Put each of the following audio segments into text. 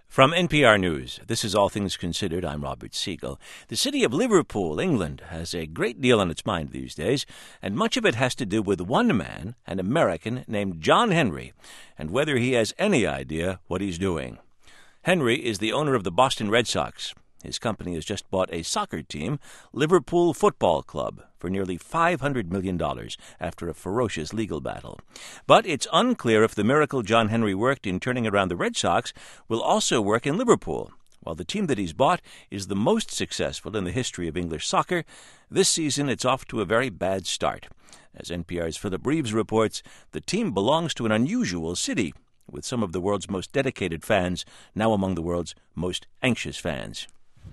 From NPR News, this is All Things Considered. I'm Robert Siegel. The city of Liverpool, England, has a great deal on its mind these days, and much of it has to do with one man, an American named John Henry, and whether he has any idea what he's doing. Henry is the owner of the Boston Red Sox. His company has just bought a soccer team, Liverpool Football Club, for nearly $500 million after a ferocious legal battle. But it's unclear if the miracle John Henry worked in turning around the Red Sox will also work in Liverpool. While the team that he's bought is the most successful in the history of English soccer, this season it's off to a very bad start. As NPR's Philip Reeves reports, the team belongs to an unusual city, with some of the world's most dedicated fans now among the world's most anxious fans.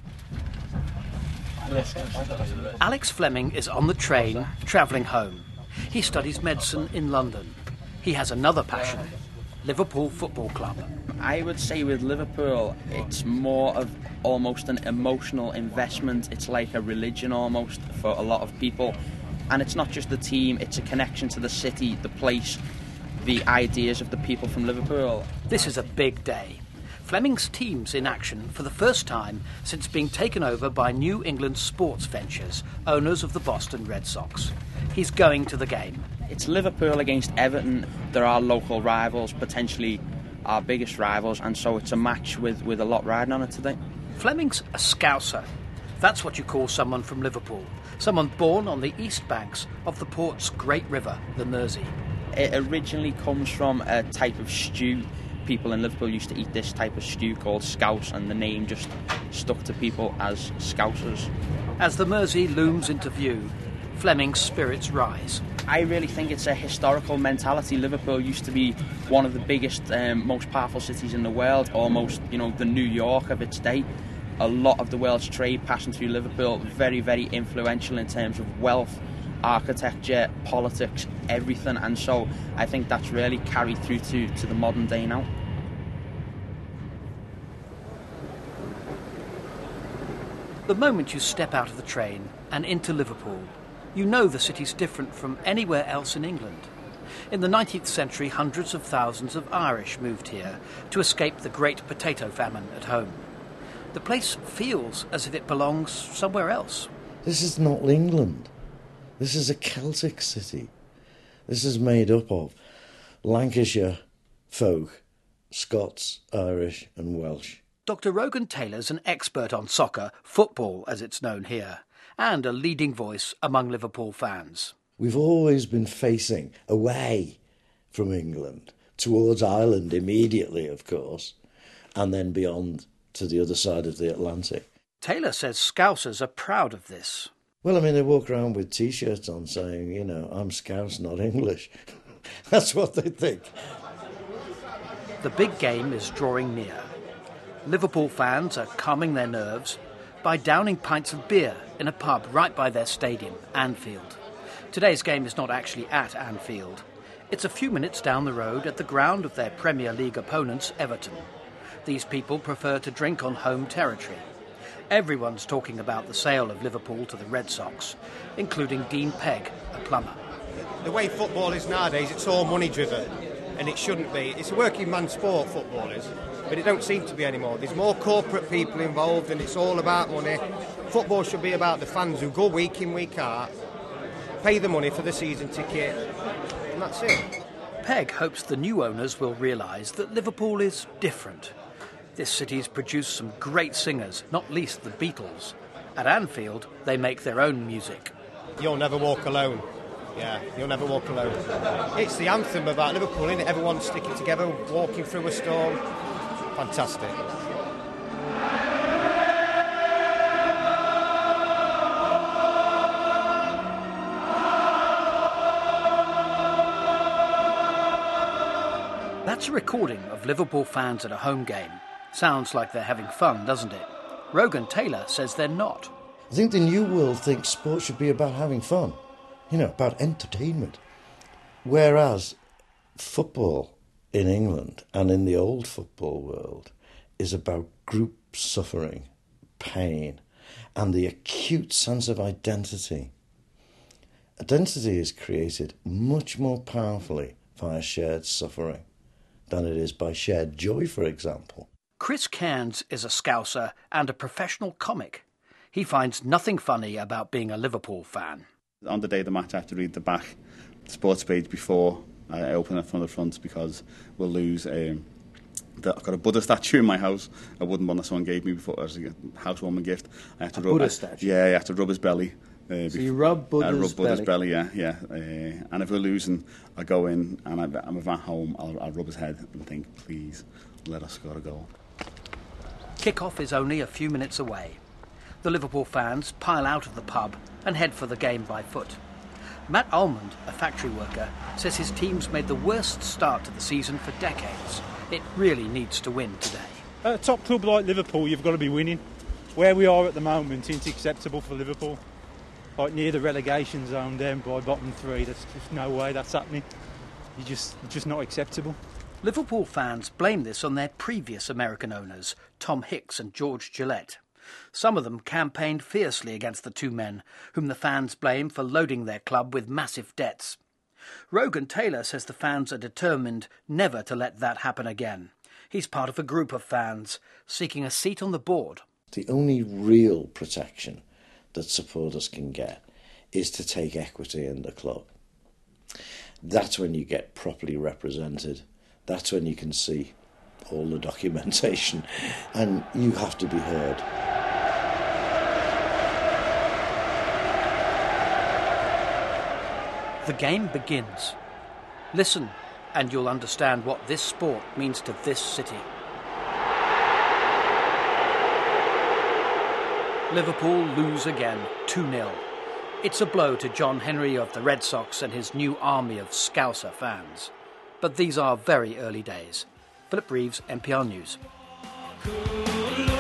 Alex Fleming is on the train, travelling home. He studies medicine in London. He has another passion, Liverpool Football Club. I would say with Liverpool, it's more of almost an emotional investment. It's like a religion almost for a lot of people. And it's not just the team, it's a connection to the city, the place, the ideas of the people from Liverpool. This is a big day. Fleming's team's in action for the first time since being taken over by New England Sports Ventures, owners of the Boston Red Sox. He's going to the game. It's Liverpool against Everton. There are local rivals, potentially our biggest rivals, and so it's a match with a lot riding on it today. Fleming's a Scouser. That's what you call someone from Liverpool, someone born on the east banks of the port's great river, the Mersey. It originally comes from a type of stew. People in Liverpool used to eat this type of stew called scouse, and the name just stuck to people as Scousers. As the Mersey looms into view, Fleming's spirits rise. I really think it's a historical mentality. Liverpool used to be one of the biggest, most powerful cities in the world, almost, the New York of its day. A lot of the world's trade passing through Liverpool, very, very influential in terms of wealth, architecture, politics, everything, and so I think that's really carried through to the modern day now. The moment you step out of the train and into Liverpool, you know the city's different from anywhere else in England. In the 19th century, hundreds of thousands of Irish moved here to escape the great potato famine at home. The place feels as if it belongs somewhere else. This is not England. This is a Celtic city. This is made up of Lancashire folk, Scots, Irish and Welsh. Dr. Rogan Taylor's an expert on soccer, football as it's known here, and a leading voice among Liverpool fans. We've always been facing away from England, towards Ireland immediately, of course, and then beyond to the other side of the Atlantic. Taylor says Scousers are proud of this. Well, they walk around with T-shirts on saying, I'm Scouse, not English. That's what they think. The big game is drawing near. Liverpool fans are calming their nerves by downing pints of beer in a pub right by their stadium, Anfield. Today's game is not actually at Anfield. It's a few minutes down the road at the ground of their Premier League opponents, Everton. These people prefer to drink on home territory. Everyone's talking about the sale of Liverpool to the Red Sox, including Dean Pegg, a plumber. The way football is nowadays, it's all money-driven, and it shouldn't be. It's a working man's sport, football is, but it don't seem to be anymore. There's more corporate people involved, and it's all about money. Football should be about the fans who go week in, week out, pay the money for the season ticket, and that's it. Pegg hopes the new owners will realise that Liverpool is different. This city's produced some great singers, not least the Beatles. At Anfield, they make their own music. You'll never walk alone. Yeah, you'll never walk alone. It's the anthem about Liverpool, isn't it? Everyone sticking together, walking through a storm. Fantastic. That's a recording of Liverpool fans at a home game. Sounds like they're having fun, doesn't it? Rogan Taylor says they're not. I think the new world thinks sport should be about having fun, about entertainment. Whereas football in England and in the old football world is about group suffering, pain, and the acute sense of identity. Identity is created much more powerfully via shared suffering than it is by shared joy, for example. Chris Cairns is a Scouser and a professional comic. He finds nothing funny about being a Liverpool fan. On the day of the match, I have to read the back sports page before I open it from the front because we'll lose. I've got a Buddha statue in my house, a wooden one that someone gave me before as a housewarming gift. I have to rub Buddha statue? Yeah, I have to rub his belly. So you rub Buddha's belly, yeah. And if we're losing, I go in and I'm at home, I'll rub his head and think, please, let us score a goal. Kick-off is only a few minutes away. The Liverpool fans pile out of the pub and head for the game by foot. Matt Almond, a factory worker, says his team's made the worst start to the season for decades. It really needs to win today. At a top club like Liverpool, you've got to be winning. Where we are at the moment isn't acceptable for Liverpool. Like near the relegation zone, down by bottom three, there's just no way that's happening. It's just not acceptable. Liverpool fans blame this on their previous American owners, Tom Hicks and George Gillette. Some of them campaigned fiercely against the two men, whom the fans blame for loading their club with massive debts. Rogan Taylor says the fans are determined never to let that happen again. He's part of a group of fans seeking a seat on the board. The only real protection that supporters can get is to take equity in the club. That's when you get properly represented. That's when you can see all the documentation, and you have to be heard. The game begins. Listen, and you'll understand what this sport means to this city. Liverpool lose again, 2-0. It's a blow to John Henry of the Red Sox and his new army of Scouser fans. But these are very early days. Philip Reeves, NPR News.